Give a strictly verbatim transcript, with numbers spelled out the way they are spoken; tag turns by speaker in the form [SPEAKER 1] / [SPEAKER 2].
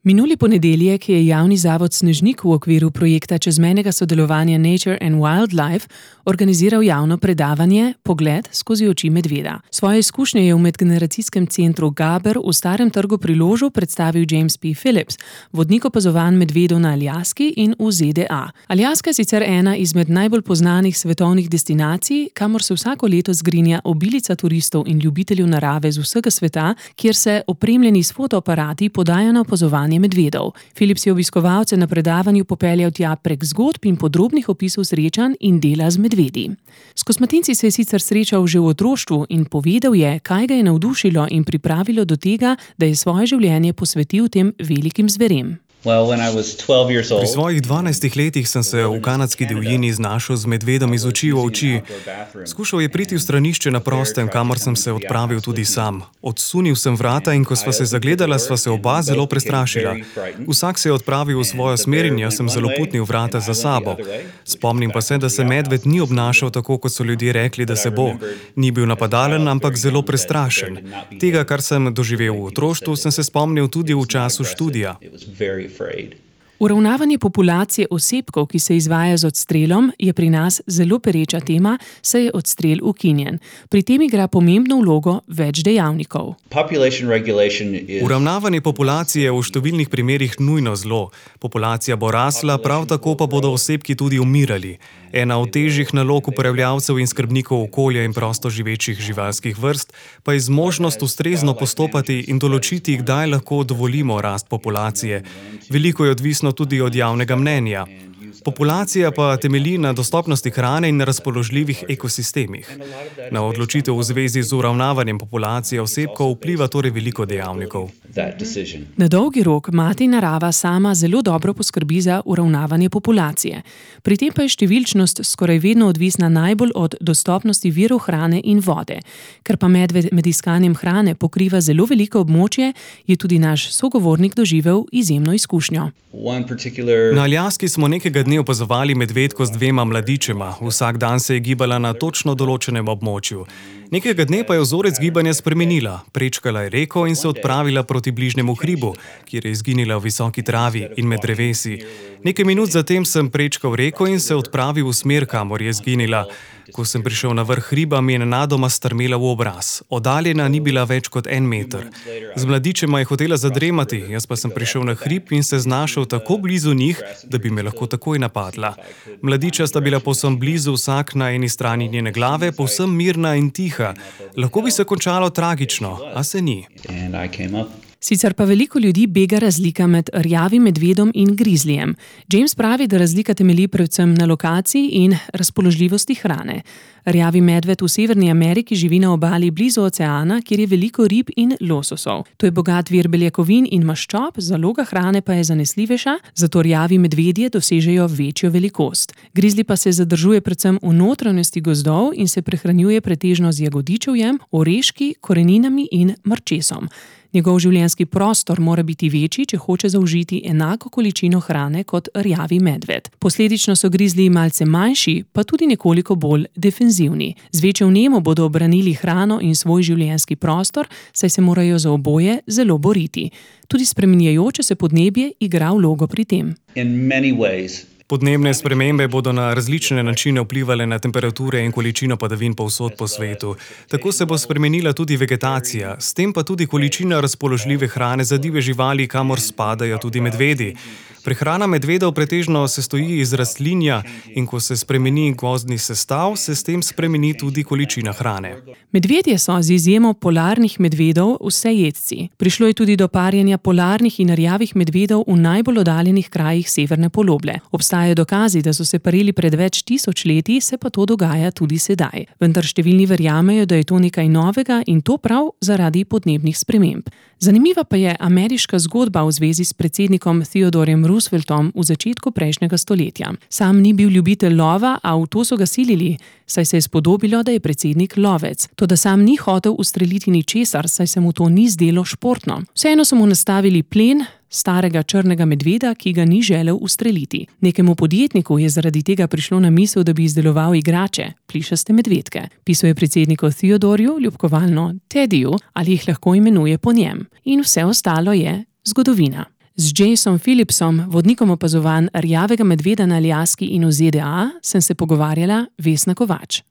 [SPEAKER 1] Minuli ponedeljek je javni zavod Snežnik v okviru projekta čezmejnega sodelovanja Nature and Wildlife organiziral javno predavanje Pogled skozi oči medveda. Svoje izkušnje je v medgeneracijskem centru Gaber v Starem trgu pri Ložu predstavil James P. Phillips, vodnik opazovanj medvedov na Aljaski in v Z D A. Aljaska je sicer ena izmed najbolj poznanih svetovnih destinacij, kamor se vsako leto zgrinja obilica turistov in ljubiteljev narave z vsega sveta, kjer se opremljeni s fotoaparati podajo na opazovanje medvedov. Phillips je obiskovalce na predavanju popeljal tja prek zgodb in podrobnih opisov srečanj in dela z medvedi. S kosmatinci se je sicer srečal že v otroštvu in povedal je, kaj ga je navdušilo in pripravilo do tega, da je svoje življenje posvetil tem velikim zverem.
[SPEAKER 2] Pri svojih dvanajstih letih sem se v kanadski divjini znašel z medvedom iz oči v oči. Skušal je priti v stranišče na prostem, kamor sem se odpravil tudi sam. Odsunil sem vrata in ko sva se zagledala, sva se oba zelo prestrašila. Vsak se je odpravil v svojo smer in jaz sem zaloputnil vrata za sabo. Spomnim pa se, da se medved ni obnašal tako, kot so ljudje rekli, da se bo. Ni bil napadalen, ampak zelo prestrašen. Tega, kar sem doživel v otroštvu, sem se spomnil tudi v času študija.
[SPEAKER 1] Uravnavanje populacije osebkov, ki se izvaja z odstrelom, je pri nas zelo pereča tema, saj je odstrel ukinjen. Pri tem igra pomembno vlogo več dejavnikov.
[SPEAKER 2] Uravnavanje populacije je v številnih primerih nujno zlo. Populacija bo rasla, prav tako pa bodo osebki tudi umirali. Ena od težjih nalog upravljavcev in skrbnikov okolja in prosto živečih živalskih vrst pa je zmožnost ustrezno postopati in določiti, kdaj lahko dovolimo rast populacije. Veliko je odvisno tudi od javnega mnenja. Populacija pa temelji na dostopnosti hrane in na razpoložljivih ekosistemih. Na odločitev v zvezi z uravnavanjem populacije osebkov vpliva torej veliko dejavnikov.
[SPEAKER 1] Na dolgi rok mati narava sama zelo dobro poskrbi za uravnavanje populacije. Pri tem pa je številčnost skoraj vedno odvisna najbolj od dostopnosti virov hrane in vode. Ker pa medved med iskanjem hrane pokriva zelo veliko območje, je tudi naš sogovornik doživel izjemno izkušnjo.
[SPEAKER 2] Na Aljaski smo nekega dne opazovali medvedko z dvema mladičema. Vsak dan se je gibala na točno določenem območju. Nekega dne pa je vzorec gibanja spremenila. Prečkala je reko in se odpravila proti bližnjemu hribu, kjer je izginila v visoki travi in med drevesi. Nekaj minut zatem sem prečkal reko in se odpravil v smer, kamor je izginila. Ko sem prišel na vrh hriba, mi je nenadoma strmela v obraz. Oddaljena ni bila več kot en meter. Z mladičema je hotela zadremati, jaz pa sem prišel na hrib in se znašel tako blizu njih, da bi me lahko takoj napadla. Mladiča sta bila povsem blizu, vsak na eni strani njene glave, povsem mirna in tiha. Lahko bi se končalo tragično, a se ni.
[SPEAKER 1] Sicer pa veliko ljudi bega razlika med rjavim medvedom in grizlijem. James pravi, da razlika temelji predvsem na lokaciji in razpoložljivosti hrane. Rjavi medved v Severni Ameriki živi na obali blizu oceana, kjer je veliko rib in lososov. To je bogat vir beljakovin in maščob, zaloga hrane pa je zanesljivejša, zato rjavi medvedje dosežejo večjo velikost. Grizli pa se zadržuje predvsem v notranjosti gozdov in se prehranjuje pretežno z jagodičevjem, oreški, koreninami in mrčesom. Njegov življenjski prostor mora biti večji, če hoče zaužiti enako količino hrane kot rjavi medved. Posledično so grizliji malce manjši, pa tudi nekoliko bolj defenzivni. Z večjo vnemo bodo obranili hrano in svoj življenjski prostor, saj se morajo za oboje zelo boriti. Tudi spreminjajoče se podnebje igra vlogo pri tem.
[SPEAKER 2] Podnebne spremembe bodo na različne načine vplivale na temperature in količino padavin povsod po svetu. Tako se bo spremenila tudi vegetacija, s tem pa tudi količina razpoložljive hrane za divje živali, kamor spadajo tudi medvedi. Prehrana medvedov pretežno sestoji iz rastlinja in ko se spremeni gozdni sestav, se s tem spremeni tudi količina hrane.
[SPEAKER 1] Medvedje so z izjemo polarnih medvedov vsejedci. Prišlo je tudi do parjenja polarnih in rjavih medvedov v najbolj oddaljenih krajih severne poloble. Obstajajo dokazi, da so se parili pred več tisoč leti, se pa to dogaja tudi sedaj. Vendar številni verjamejo, da je to nekaj novega in to prav zaradi podnebnih sprememb. Zanimiva pa je ameriška zgodba v zvezi s predsednikom Theodorjem Rooseveltom v začetku prejšnjega stoletja. Sam ni bil ljubitelj lova, a v to so ga silili, saj se je spodobilo, da je predsednik lovec. Toda sam ni hotel ustreliti ničesar, saj se mu to ni zdelo športno. Vseeno so mu nastavili plen starega črnega medveda, ki ga ni želel ustreliti. Nekemu podjetniku je zaradi tega prišlo na misel, da bi izdeloval igrače, plišaste medvedke. Pisal je predsedniku Theodorju, ljubkovalno Teddyju, ali jih lahko imenuje po njem. In vse ostalo je zgodovina. Z Jaceom Phillipsom, vodnikom opazovanj rjavega medveda na Aljaski in v Z D A, sem se pogovarjala Vesna Kovač.